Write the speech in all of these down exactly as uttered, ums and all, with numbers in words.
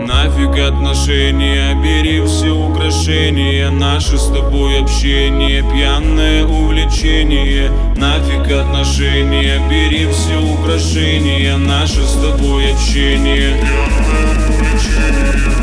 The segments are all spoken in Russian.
Нафиг отношения, бери все украшения. Наше с тобой общение, пьяное увлечение. Нафиг отношения, бери все украшения. Наше с тобой общение, пьяное увлечение.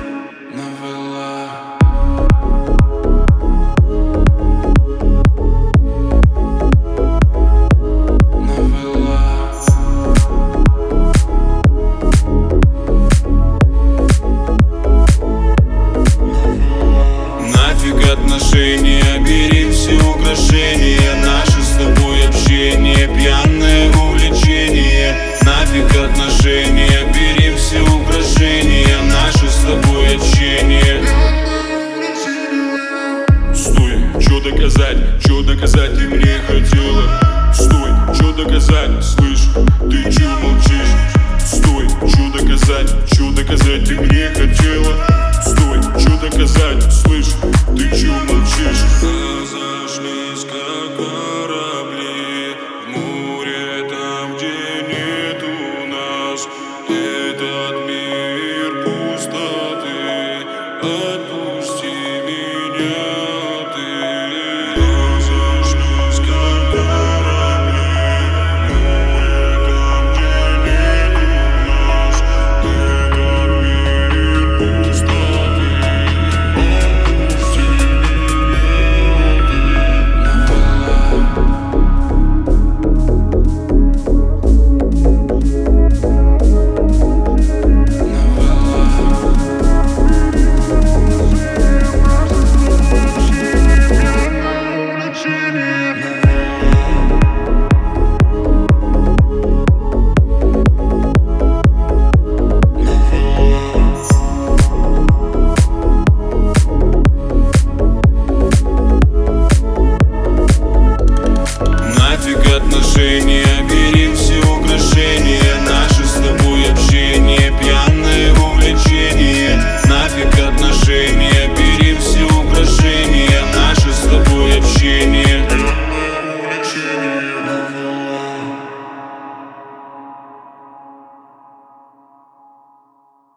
Отношения, бери все украшения. Наше с тобой общение, пьяное увлечение. Нафиг отношения, бери все украшения. Наше с тобой общение. Стой, чё доказать, чё доказать ты мне хотела? Стой, чё доказать, слышь, ты чё молчишь? Стой, чё доказать, чё доказать ты мне